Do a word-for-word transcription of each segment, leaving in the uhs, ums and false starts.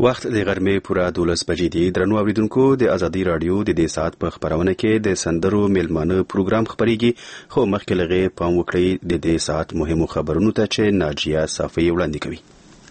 وخت د غرمې پوره دولس بجې دي. درنو اوریدونکو، د ازادي رادیو د دې ساعت په خبرونه کې د سندرو میلمانه پروګرام خبريږي، خو مخکې لغې پام وکړئ د دې ساعت مهمو خبرونو ته چې ناجیه صافی وړاندې کوي.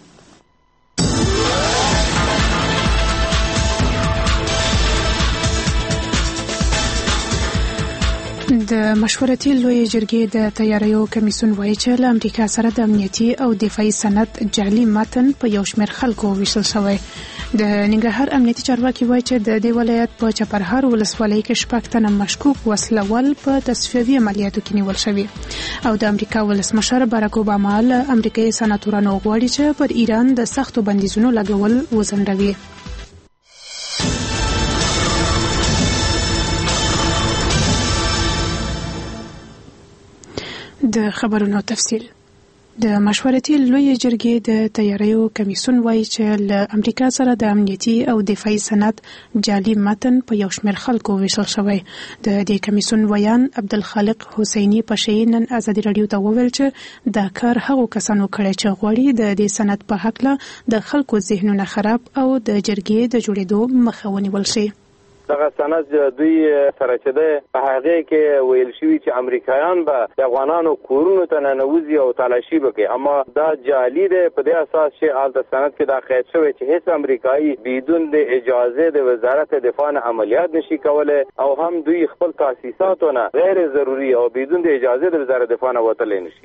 د مشورتي لوی جرګې د تیاریو کمیسیون وایي چې له امریکا سره د امنیتي او دفاعي سند جعلي متن په یو شمېر خلکو ویشل شوی. د ننګرهار امنیتي چارواکي وایي چې د دې ولایت په چپرهار ولسوالۍ کې شپږ تنه مشکوک وسلوال په تصفیوي عملیاتو کې نیول شوي او د امریکا ولسمشر باراک اوباما له امریکایي سناتورانو غواړي چې پر ایران د سختو بندیزونو لګول وځنډوي. د خبرونو تفصیل. د مشورتي لوی جرګې د تیاریو کمیسیون وایي چې له امریکا سره د امنیتي او دفاعي سند جعلي متن په یو شمېر خلکو ویشل شوی. د دې کمیسیون ویان عبدالخالق حسیني پشي نن ازادي رادیو ته وویل چې دا کار هغو کسانو کړی چې غواړي د دې سند په هکله د خلکو ذهنونه خراب او د جرګې د جوړېدو مخه ونیول شي. دغه سند دوی سره چې ده په هغه کې ویل شوی چې امریکایان به د افغانانو کورونو ته ننوځي او تلاشي وکړي، اما دا جعلي ده په دې اساس چې آل د سند کې دا قید شوی چې هیڅ امریکایي بدون د اجازه د وزارت دفاع نه عملیات نشي کولای او هم دوی خپل تاسیساتونه غیر ضروري او بدون د اجازه د وزارت دفاع نه وتلی نشي.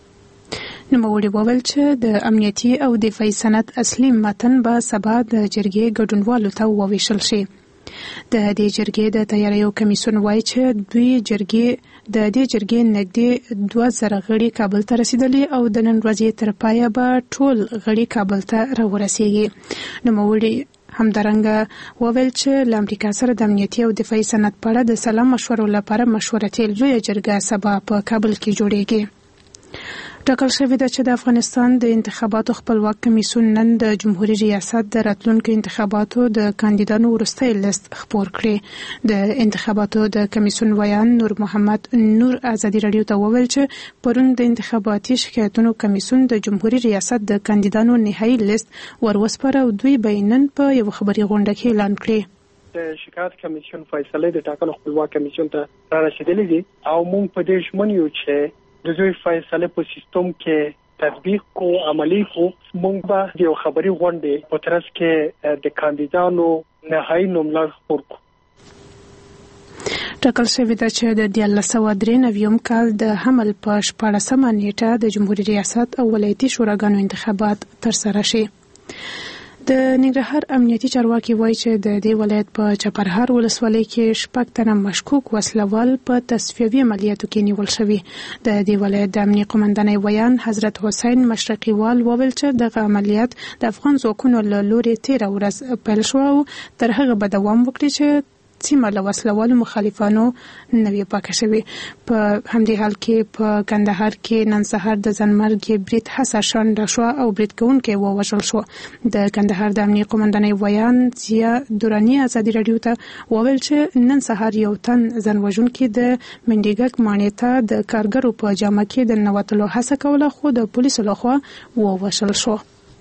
نوموړي وویل چې د امنیتي او دفاعي سند اصلي متن به سبا د جرګې ګډونوالو ته وویشل شي. د دې جرګې د تیاریو کمیسیون وایي چې دوی جرګې د دې جرګې نږدې دوه زره غړي کابل ته رسیدلي او د نن ورځې تر پایه به ټول غړي کابل ته راورسیږي. نوموړي همدارنګه وویل چې له امریکا سره د امنیتي او دفاعي سند په اړه د سلا مشورو لپاره مشورتي لویه جرګه سبا په کابل کې جوړیږي. ټاکل شوې ده چې د افغانستان د انتخاباتو خپلواک کمیسیون نن د جمهوریت ریاست د راتلونکو انتخاباتو د کاندیدانو وروستی لیست خپور کړی. د انتخاباتو د کمیسیون ویان نور محمد نور ازادي رادیو ته وویل چې پرون د انتخاباتي شکایتونو کمیسیون د جمهوریت ریاست د کاندیدانو نهایي لیست وروسپاره او دوی به نن په یو خبري غونډه کې اعلان کړی. د شکایت کمیسیون فیصله د ټاکنو خپلواک کمیسیون ته را رسیدلې دي او موږ په دې ژمن یو چې د دوی فیصله په سیستم کې تطبیق کو عملی کو. موږ به د یو خبري غونډې په ترڅ کې د کاندیدانو نهایي نوملړ خپور کړو. ټاکل شوې ده چې د دیارلس سوه درې نوي کال د حمل په شپاړسمه نیټه د جمهوریت ریاست او ولایتي شوراګانو انتخابات ترسره شي. د ننګرهار امنیتي چارواکي وایي چې د دې ولایت په چپرهار ولسوالۍ کې شپږ تنه مشکوک وسلوال په تصفیوي عملیاتو کې نیول شوي. د دې ولایت د امنیتي قومندانۍ ویان حضرت حسین مشرقي وال وویل چې دغه عملیات د افغان ځواکونو له لوري تیره ورځ پیل شو او تر هغه به دوام وکړي چې سیمه له وسلوالو مخالفانو نوی پاکه شوي. په همدې حال کې په کندهار کې نن سهار د ځانمرګي برید هڅه شنډه شوه او برید کوونکی ووژل شو. د کندهار د امنیتي قومندانۍ ویان ضیا دراني ازادي رادیو ته وویل چې نن سهار یو تن ځان وژونکي د منډیګک ماڼۍ ته د کارګرو په جامه کې د ننوتلو هڅه کوله خو د پولیسو لخوا ووژل شو.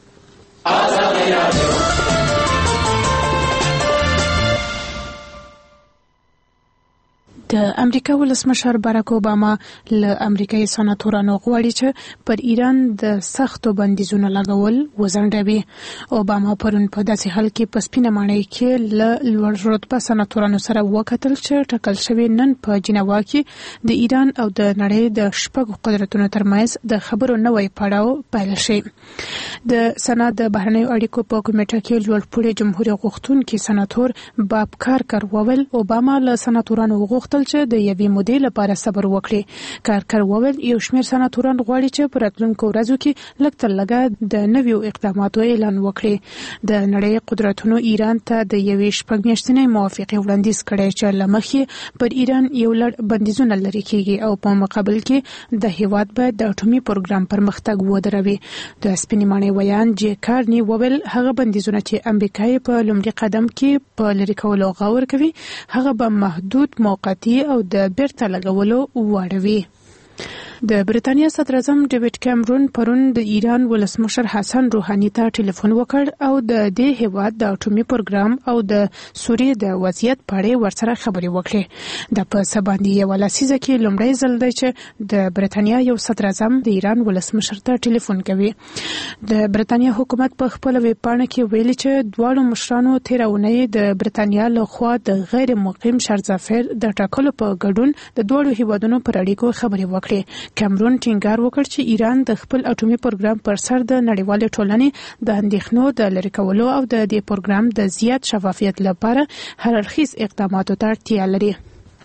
د امریکا ولسمشر باراک اوباما له امریکایي سناتورانو غواړي چې پر ایران د سختو بندیزونو لګول وځنډوي. اوباما پرون په داسې حال کې په سپینه ماڼۍ کې له لوړ رتبه سناتورانو سره وکتل چې ټاکل شوی نن په جنیوا کې د ایران او د نړۍ د شپږو قدرتونو ترمنځ د خبرو نوی پړاو پیل شي. د سنا د بهرنیو اړیکو په کمیټه کې لوړپوړي جمهوریت غوښتونکي سناتور باب کارکر وویل اوباما له سناتورانو وغوښتل چې د یوې مودې لپاره صبر وکړي. کارکر وویل یو شمېر سناتوران غواړي چې په راتلونکو ورځو کې لږ تر لږه د نویو اقداماتو اعلان وکړي. د نړۍ قدرتونو ایران ته د یوې شپږ میاشتنۍ موافقې وړاندیز کړی چې له مخې پر ایران یو لړ بندیزونه لرې کیږي او په مقابل کې د هیواد باید د اټومي پروګرام پرمختګ ودروي. د سپینې ماڼۍ ویان جې کارني وویل هغه بندیزونه چې امریکا په لومړي قدم کې په لرې کولو غور کوي هغه به محدود، موقتي او د بیرته لګولو واړوي. د برتانیا صدر اعظم ډیوډ کیمرون پرون د ایران ولسمشر حسن روحاني ته ټلیفون وکړ او د دې هیواد د اټومي پروګرام او د سوریې د وضعیت په اړه ورسره خبرې وکړې. د په سباندې یو لسیزه کې لومړی ځل دی چې د برتانیا یو صدر اعظم د ایران ولسمشر ته ټلیفون کوي. د برتانیا حکومت په خپل ویب پاڼه کې ویلي چې دواړو مشرانو تیرونه د برتانیا له خوا د غیر مقیم شرظافر د ټاکلو په ګډون د دوړو هیوادونو پر اړیکو خبرې وکړې. کیمرون ټینګار وکړ چې ایران د خپل اټومي پروګرام پر سر د نړیوال ټولنې د اندېښنو د لرې کولو او د دې پروګرام د زیات شفافیت لپاره هر اړخیز اقداماتو ته اړتیا لري.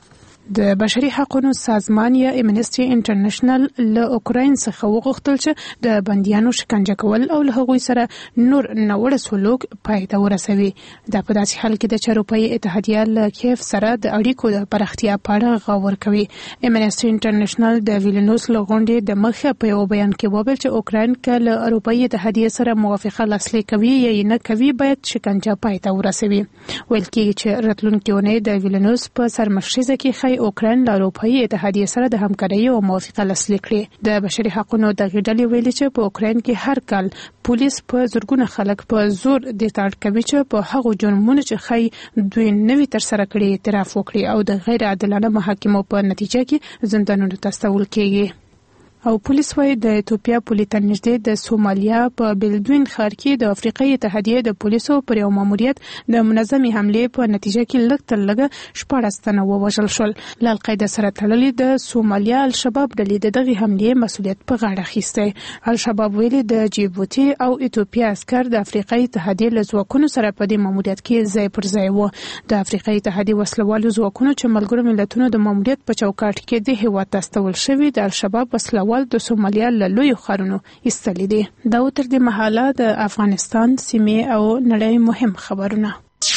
د بشري حقوقو سازمان یا امنسټي انټرنیشنل له اوکراین څخه وغوښتل چې د بنديانو شکنجه کول او له هغوی سره نور ناوړه سلوک پای ته ورسوي. دا په داسې حال کې د اروپאי اتحادیه له کیف سره د اړیکو د پراختیا په اړه غور کوي. امنسټي انټرنیشنل د ویلنوس له غونډې د مخه په یو بیان کې وویل چې اوکراین کله اروپאי اتحادیه سره موافقه لاسلیک کوي یا نه کوي باید شکنجه پای ته ورسوي. ویل کېږي چې راتلونکي اونۍ د ویلنوس په سرمشریزه کې اوکراین له اروپאי اتحادیه سره د همکارۍ او موافقه لاسلیک کړي. د بشري حقوقو د غړي ویلي چې په اوکراین کې هر کال پولیس په زورګونه خلک په زور د تاړ کوي چې په هغو جرمونو چې خی دوی نوي تر سره کړي اعتراف وکړي او د غیر عادلانه محاکمو په نتیجه کې زندانونو ته استول کېږي. او پولیس وايي د ایتوپیا پولیټن نږدې د سومالیا په بلدوین ښار کې د افریقای اتحادیه د پولیسو پر یو ماموریت د منظمې حملې په نتیجه کې لږ تر لږه شپاړس تنه ووژل شول. له القاعده سره تړلې د سومالیا الشباب ډلې د دغه حملې مسؤلیت په غاړه اخیستی. الشباب ویلي د جیبوتي او ایتوپیا عسكر د افریقای اتحادیه له ځواکونو سره په دې ماموریت کې ځای پر ځای وو. د افریقای اتحادیه وسلوالو ځواکونو چې ملګرو ملتونو د ماموریت په چوکاټ کې د هیواد ته استول شوي د الشباب وسلوال د سومالیا له لوی خارونو ایستلې دي. دا تر دې مهاله د افغانستان سیمې او نړۍ مهم خبرونه.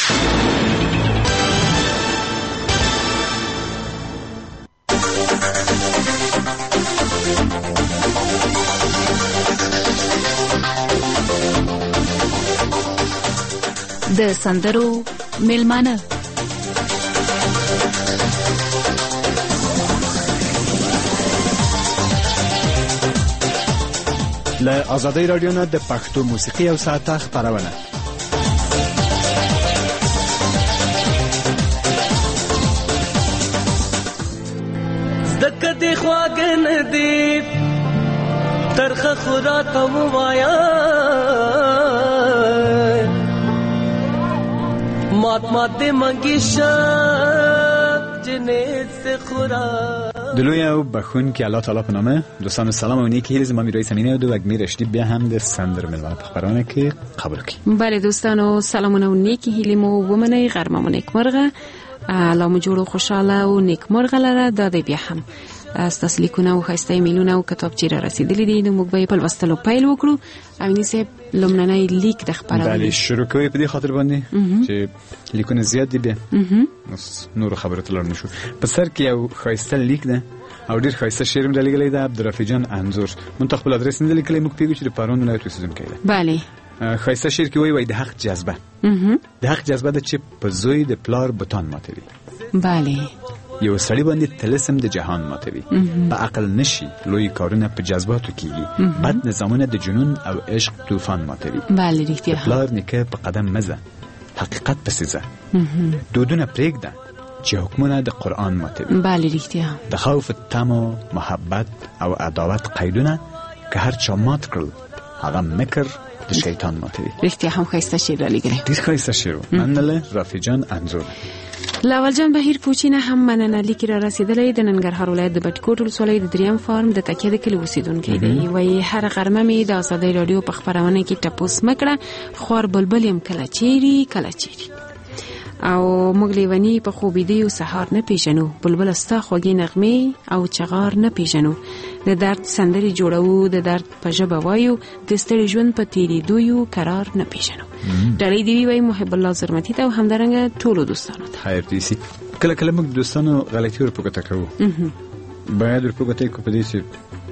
د سندرو میلمانه له آزادۍ رادیو نه د پښتو موسیقي او ساعته خبرونه. زدکه دی خواږه نه دی ترخه خوراک وایا مات مات دی منګی شب جنې سے خوراک. د لوی او بخون کې الله تعالی په نامه دوستان سلام او نیکی هیله زما میرویس امینه او وګمی رشدی بیا هم د سندر ملوان په خبرونه کې قبول کړي. بله دوستانو سلامونه او نیکی هیله مو ومنئ غرمه مو نیکمرغه الله مو جوړو خوشاله او نیکمرغه لره د دې بیا هم ستاسو لیکونه او خاصه ایمیلونه او کتابچې را رسیدلې دي نو موږ به په لوستلو پیل وکړو. امینه صاحب لومړنی لیک د خبرونه بله شروع کوي په دې خاطر باندې چې لیکونه زیات دي بیا نور خبرو تلل نشو. په سر کې یو خاصه لیک ده او ډیر خاصه شعر هم دلګلې ده عبدالرفیع جان انزور منتخب خپل ادرس نه لیکلی موږ پیګو چې د پارون ولایت اوسیدونکی ده. بله خاصه شعر کې وایي وای د حق جذبه د حق جذبه د چې په زوی د پلار بوتان ماتوي. بله یو سړی باندې تلسم د جهان ماتوي. په عقل نشي لوی کارونه په جذباتو کیږي. بد نظامونه د جنون او عشق طوفان ماتوي. بله رښتیا پلار نیکه په قدم مزه حقیقت پسې ځه دودونه پرېږده چې حکمونه د قرآن ماتوي. بله رښتیا د خوف تمو محبت او عداوت قیدونه که هر چا مات کړل هغه مکر د شیطان ماتوي. رښتیا هم ښایسته شعر را لیږلی ډېر ښایسته شعر و. مننه رفیع جان انزور. لاول جان بهیر پوچینه هم مننه لیک را رسیدلی د ننګرهار ولایت د بټکوټ ولسوالۍ د دریم فارم د تکیه د کلي اوسیدونکی دی. وایي هر غرمه مې د آزادۍ راډیو په خپرونه کې ټپوس مکړه خوار بلبل یم کله چیري کله چیري او موږ لیونی په خوبیدی او سهار نه پیژنو بلبل ستا خوږې نغمې او چغار نه پیژنو د درد سندري جوړو د درد په ژبه وایو د ستړي ژوند په تیریدو یو قرار نه پیژنو. ډالۍ دی وی محب الله زرمتی ته او همدارنګه ټولو دوستانو ته خیر دې سي. کله کله موږ دوستانو غلطي ورپوښتنه کوو باید ورپوښتنه کوو په دې چې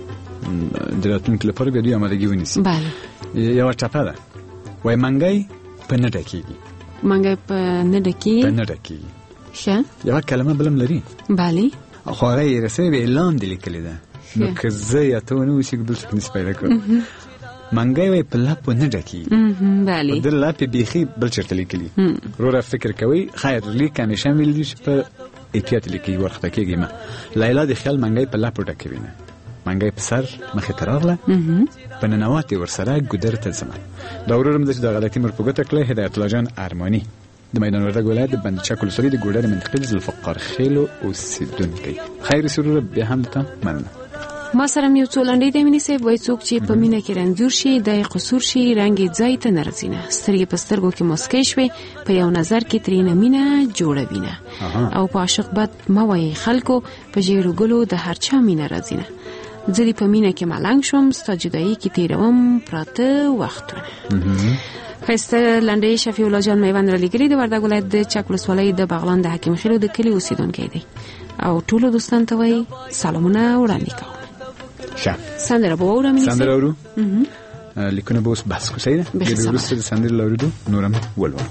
د راتلونکي لپاره به دوی آمادګي ونیسي. بله یو ټاپه ده وای منګي په نه ډکیږي. منګي په نه ډکیږي په نه ډکیږي ښه یو کلمه بلم لري. بله خو هغه یې رسوي به اعلان دی لیکلی ده نو که زه یا ته ونه اوسېږو بل څوک نسي پیدا کړو. منګی وایي په لاپو نه ډکېږي. بله د لاپې بیخي بل چېرته لیکلي. وروره فکر کوئ خیر لیک همیشه ویل چې په احتیاط لیکي ورخطه کېږي مه. لیلا د خیال منګی په لاپو ډکوي نه. منګی په سر مخې ته راغله په ننواتې ورسره ګودر ته ځمه. دا ورور م ده چې د غلطي مور په ګوته کړه هدایت الله جان ارماني د میدان وردګ ولایت د بندچک ولسوالۍ د ګوډر منطقې د ذوالفقار خیلو اوسېدونکی. خیر سرور بیا هم ته مننه. ما سره یو څو لنډۍ د مینې صاحب وایي څوک چې په مینه کې رنځور شي د قصور شي رنګ یې ځای ته نه رسي نه. سترګې په سترګو کې مسکی شوې په یو نظر کې ترېنه مینه جوړوي نه. او په عاشق بد مه وایئ خلکو په ژېړو ګلو د هر چا مینه راځي نه. زه دې په مینه کې ملنګ شوم ستا جدایي کې تېروم پراته وختونه. ښایسته لنډۍ شفیع الله جان میوند رالیږلې د وردګ ولایت د چک ولسوالۍ د بغلان د حکیم خیلو د کلي اوسېدونکی دی او ټولو دوستانو ته وایي سلامونه وړاندې کوم. ښه سندره به واورو مینې سندره اورو لیکونه به اوس بحث کوو صحیح ده. د وروسته د سندرې له اورېدو نور هم ولولو.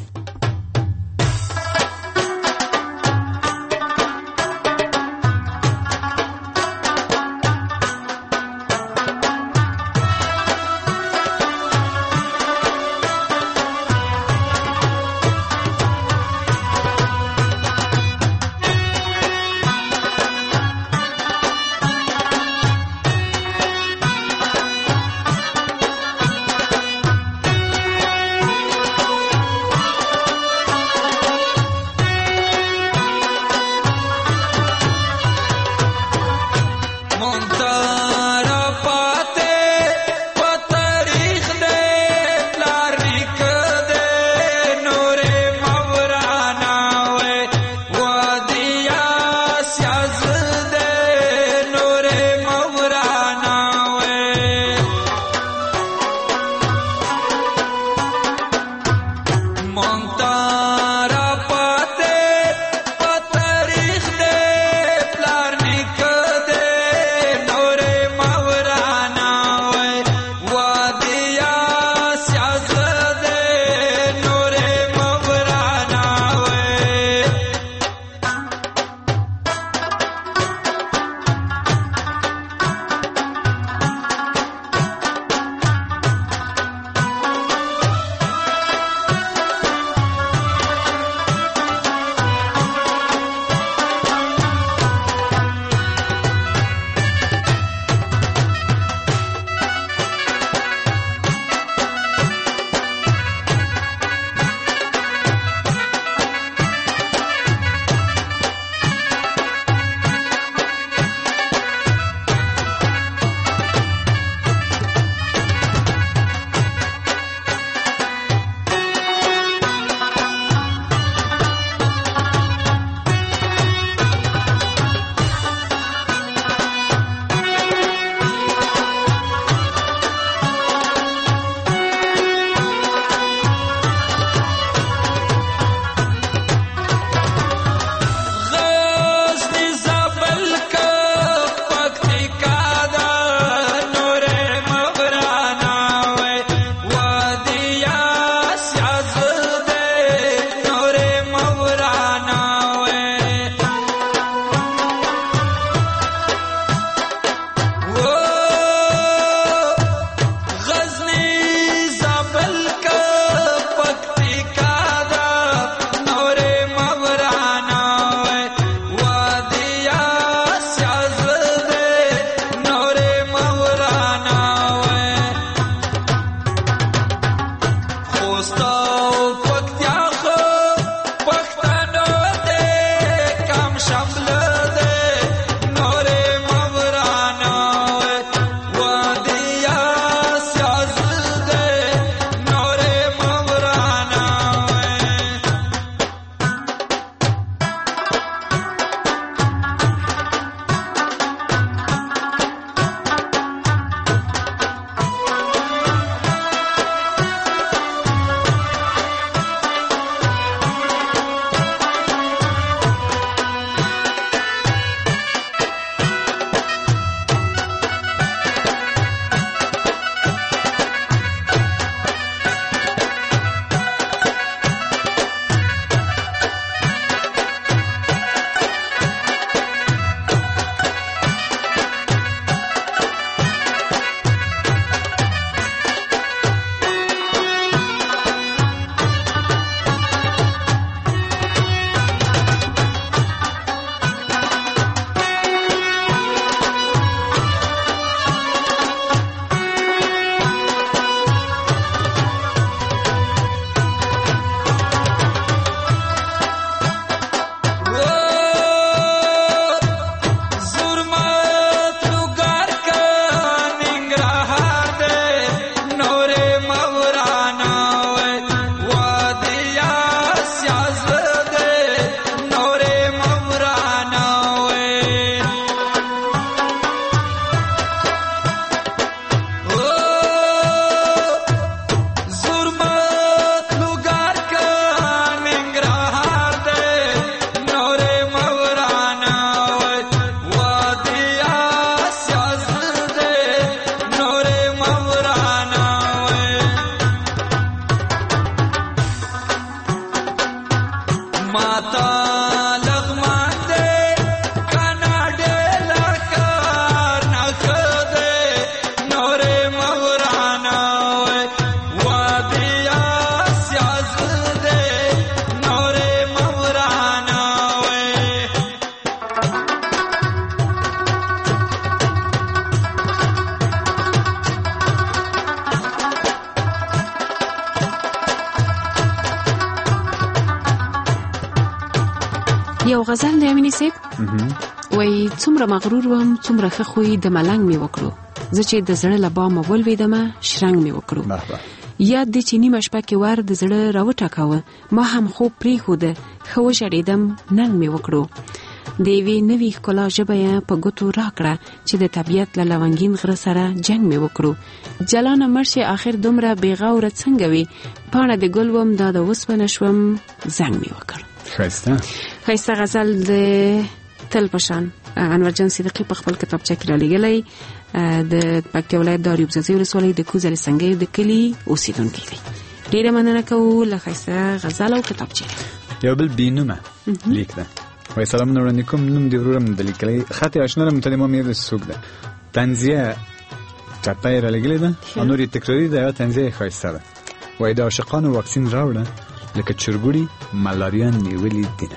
یو غزل د امینی سیب وای څومره مغرور وم څومره ښه خوی د ملنګ می وکړو زه چې د زړه له بامه ولوېدم شرنګ می وکړو یاد دې چې نیمه شپه کې ور د زړه راوټکاوه ما هم خوب پرېښوده ښه وژړېدم ننګ می وکړو د یوې نوې ښکلا ژبه یې په ګوتو راکړه چې د طبیعت له لونګین غره سره جنګ می وکړو جلانه مړ شي آخر دومره بېغوره څنګه وي پاڼه د ګل وم دا د اوسپنه شوم زنګ می وکړ. ښایسته ښایسته غزل د تل پشان انورجان صدیقی په خپل کتابچه کې را لېږلی د پکتیا ولایت د اریوب ځاځي ولسوالۍ د کوزل سنګي د کلي اوسیدونکی دی. ډېره مننه کوو له ښایسته غزل او کتابچې. یو بل بینومه لیک ده وای سلامونه وړاندې کوم نوم دې ورورم د لیکلی خط یې اشنا له متلمه مې د څوک ده طنزیه چپه یې را لېږلې ده او نور یې تکراري ده یا طنزیه یې ښایسته ده وای د عاشقانو واکسین راوړه لکه چرګوړي ملاریا نیولې دینه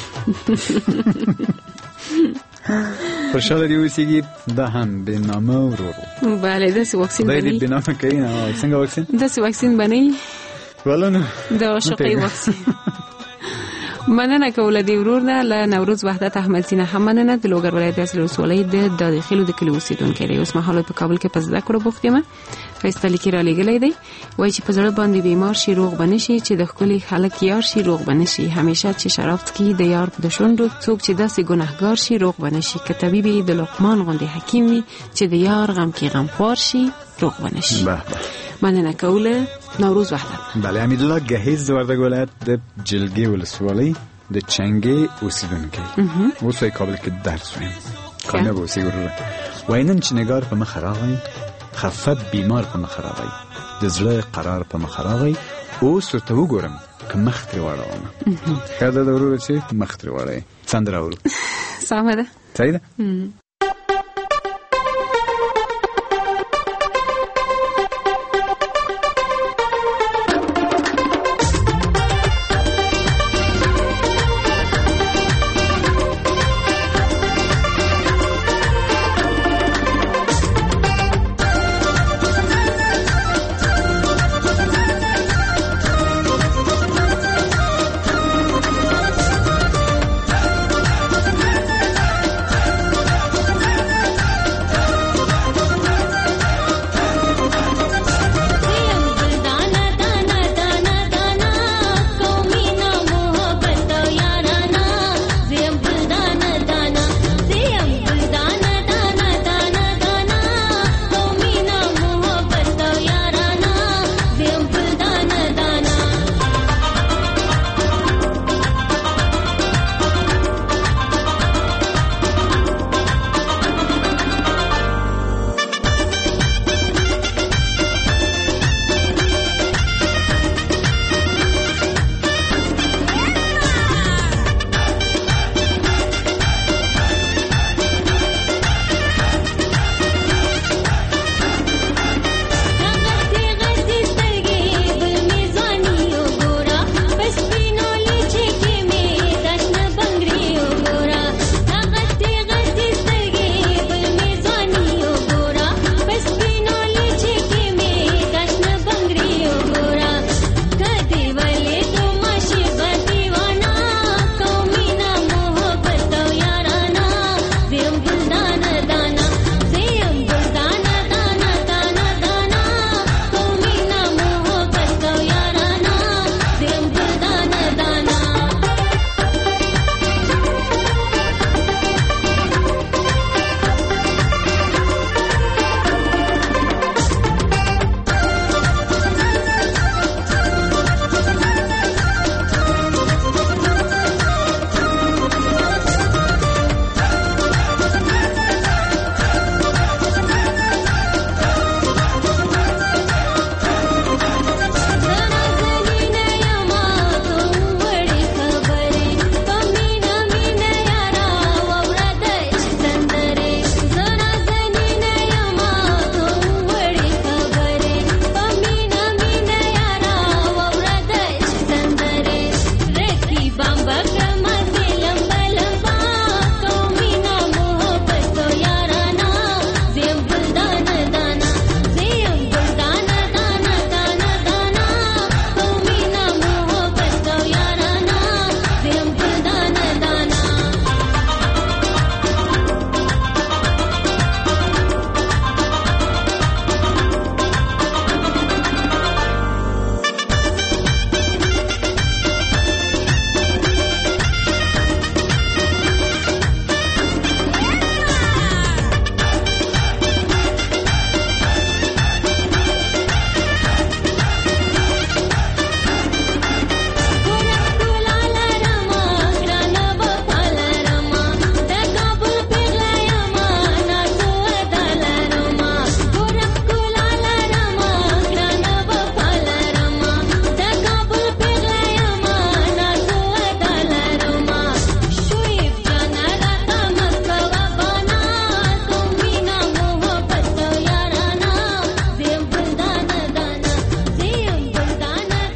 پر شاله دی اوسېږي دا هم بېنامه ورور بله داسې واکسین بني دا دې بېنامه کوي نه څنګه واکسین داسې واکسین بني ولنه د عاشقۍ واکسین. مننه کوله دی ورور نه له نوروز وحدت احمد سینه هم مننه د لوګر ولایت اصل رسولۍ د داخلو د کلی اوسیدونکو دی اوس مهال په کابل کې پس ذکر بوخت یم فیصله لیکي را لګلې دی وای چې په زړه باندې بیمار شي روغ بنشي چې د خپل خلک یار شي روغ بنشي همیشه چې شراب څکي د یار د شونډو څوک چې داسې ګناهګار شي روغ بنشي که طبيب د لقمان غوندې حکیم وي چې د یار غم کې غم خوار شي روغ بنشي. مننه کوله نوروز وحدت. بله حمید الله گهیز د وردګ ولایت د جلګې ولسوالۍ د چنګې اوسیدونکی اوس یې کابل کې درس وایم کامیاب اوسې ورور واینن چې نگار په مخ راغی خفت بیمار په مخ راغی د زړه قرار په مخ راغی اوس ورته وګورم که مخ ترې واړوم ښه ده د ورور چې مخ ترې واړوي سندره اورو سمه ده صحیح ده.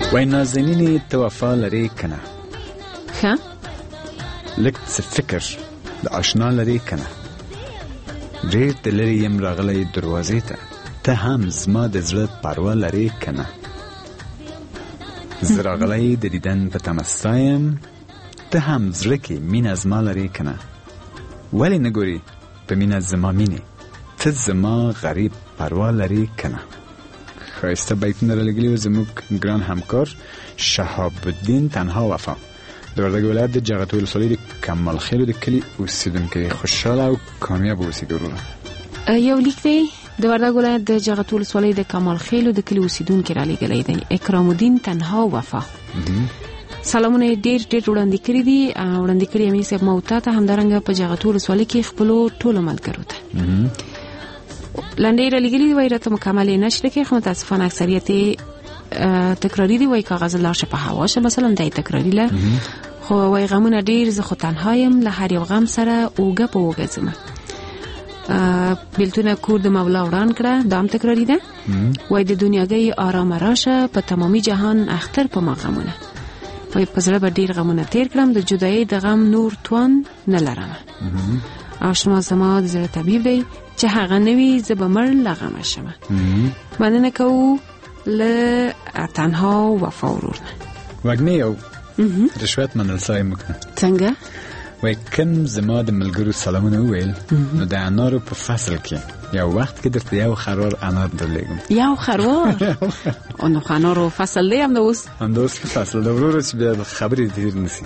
وای نازنینې ته وفا لرې کنه ښه لږ څه فکر د آشنا لرې کنه ډېر د لرې یم راغلی دروازې ته ته هم زما د زړه پروا لرې کنه زه راغلی د دیدن په تمه ستا یم ته هم زړه کې مینه زما لرې کنه ولې نه ګورې په مینه زما مینې ته زما غریب پروا لرې کنه ښایسته بیتونه رالیږلي وو زموږ ګران همکار شهاب الدین تنها وفا د وردګ ولایت د جغتو ولسوالۍ د کمال خیلو د کلي اوسېدونکی خوشحاله او کامیاب اوسېږي وروره یو لیک دی د وردګ ولایت د جغتو ولسوالۍ د کمال خیلو د کلي اوسېدونکی رالیږلی دی اکرام الدین تنها وفا سلامونه یې ډېر ډېر وړاندې کړي دي وړاندې کړي امیر صاحب ما ته ته همدارنګه په جغتو ولسوالۍ کې خپلو ټولو ملګرو ته لنډۍ رالیږلي دي وایي راته مکمل یې نشته کې خو متاسفانه اکثریت یې تکراري دي وایي کاغذ لاړ شه په هوا شه مثلا دا یې تکراري له خو وایي غمونه ډېر زه خو تنها یم له هر یو غم سره اوږه په اوږه ځمه بیلتونه کور د مولا وران کړه دا هم تکراري ده وایي د دنیاګۍ آرامه راشه په تمامي جهان اختر په ما غمونه وایي په زړه به ډېر غمونه تیر کړم د جدایۍ د غم نور توان نه لرمه آشنا زما د زړه طبیب دی چې هغه نه وي زه به مړ له غمه شمه مننه کوو له تنها وفا ورور نه وږمې یو رشوت منل سوی موږ نه څنګه وایي کوم زما د ملګرو سلامونه وویل نو د انارو په فصل کې یو وخت کې درته یو خروار انار درلیږم یو خروار نو خو انارو فصل دی همدا اوس همدا اوس فصل ده وروره چې بیا خبرې تیر نسی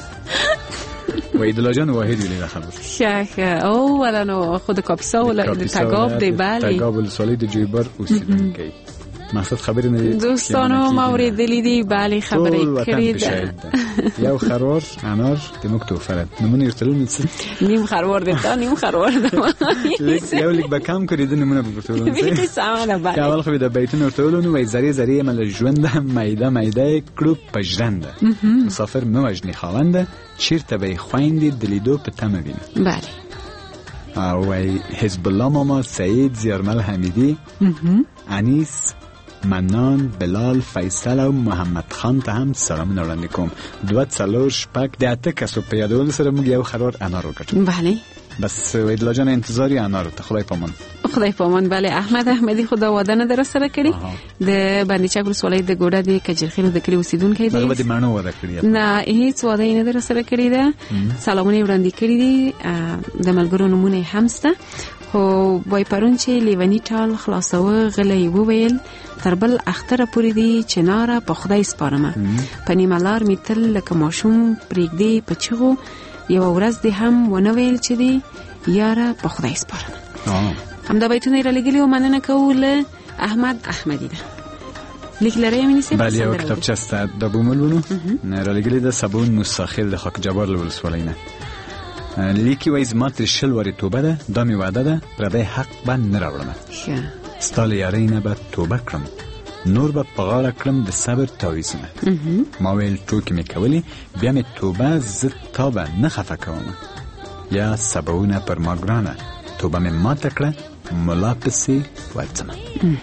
وای دلاجان واحد ویلی دا خبر ښه ښه او ولا نو خود کاپیسا ولا د تګاب دی بله تګاب ولسوالۍ د جویبار اوسېدونکی مقصد خبرې نه دي دوستانو ما اورېدلي دي بله خبرې کړې ده یو خروار انار د موږ تحفه ده نمونه ورتلو څه نیم خروار دی تا نیم خروار ده یو لیک به کم کړی د نمونه به ورتلو بیخي سمه ده که اول خو د بیتونه ورتلو نو وایي زرې زرې مله ژونده میده میده کړو په ژرنده مسافر مه وژنې خاونده چیرته به یې خویندې د لیدو په تمه وینه بله او وایي حزب الله ماما سعید زیارمل حمیدي انیس منان بلال فیصل او محمد خان ته هم سلامونه وړاندې کوم دوه څلور شپږ د اته کسو په یادولو سره موږ یو خروار انار وګټو بله بس ویدلا جان انتظار یې انار ته خدای پامان خدای پامان بله احمد احمدی خدا واده نه در سره کړی د بندیچک ولسوالۍ د ګوډه د کجرخیلو د کلي اوسېدونکی دی هغه د مڼو واده کړی نه هیڅ واده یې نه در سره کړی ده سلامونه وړاندې کړي دي د ملګرو نومونه هم شته خو وای پرون چې لیونی ټال خلاصوه غلی وویل تر بل اختره پورې دی چناره په خدای سپارمه په نیمه لار مې تل لکه ماشوم پرېږدي په چغو یو ورځ دی هم ونه ویل چې دی یاره په خدای سپارمه همدا بیتونه یې رالیږلي و مننه کوو له احمد احمدي ده لیک لرئ امیني صاحب بله یو کتابچه سته د بوملونو رالیږلي ده صابون موسی د خاک جبار له ولسوالۍ نه لیکي وایي زما ترې شل وارې توبه ده دا مې وعده ده پردی حق به نه راوړمه ستا له یارۍ نه به توبه کړم نور به په غاړه کړم د صبر تاویزونه ما ویل ټوکې مې کولې بیا مې توبه زه تا به نه خفه کومه یا سباونه پر ما ګرانه توبه مې ماته کړه ملا پسې ورځمه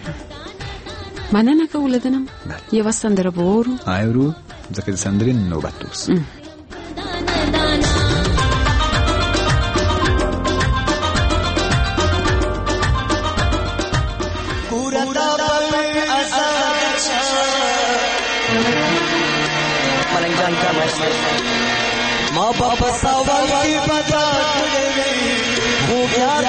مننه کوو له ده نه یوه سندره به واورو اورو ځکه د سندرې نوبت اوس माँ बाप सवाल की बता वो प्यार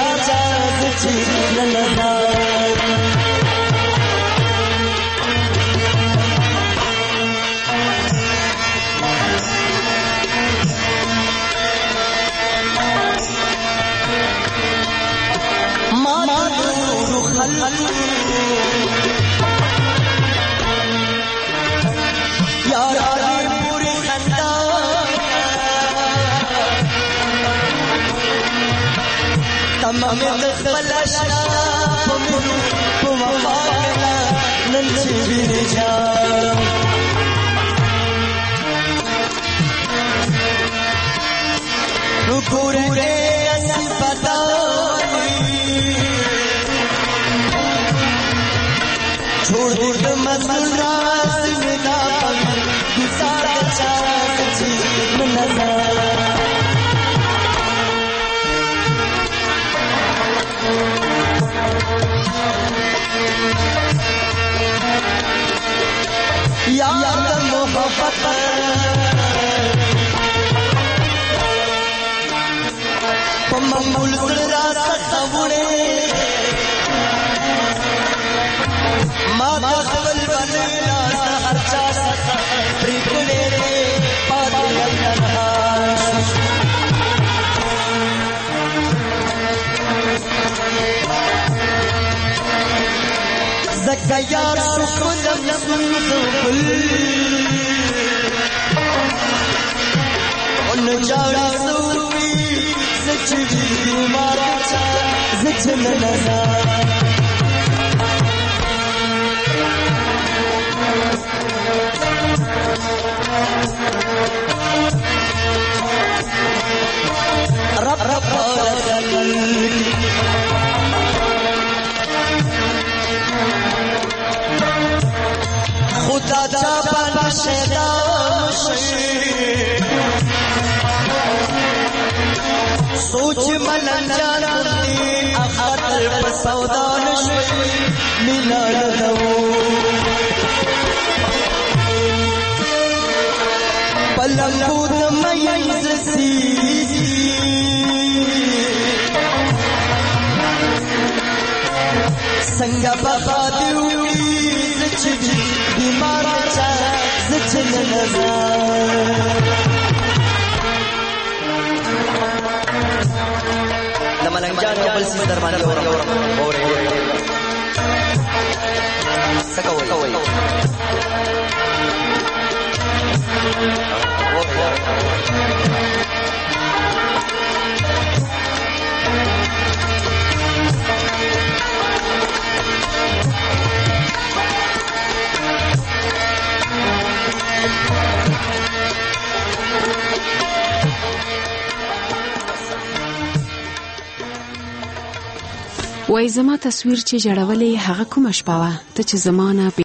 تمام تخلشنا بمنو بمفاقنا ننسي برجال نكوري أسفداني छोड़ दे मसल रास में ना यार मोहब्बत पमंगुल रास खबुड़े माता खबल बने हर चास प्रीतने रे पागल زكيار سكن سنفل ونجاري سوفي زجري مارتا زجنا نزار رب رب خدا جابان شیدا مشی سوچ ملن جان دی اخطر پسودا نشوی مینا لدو پلنگ بود میز سی سنگا بخا دیوی زچگی بیمار چا زچن نزار لملنگ جان بل سی درمانی اورم اورم سکوی وای زما تصویر چې جوړولې هغه کومه شپه وه ته چې زمانه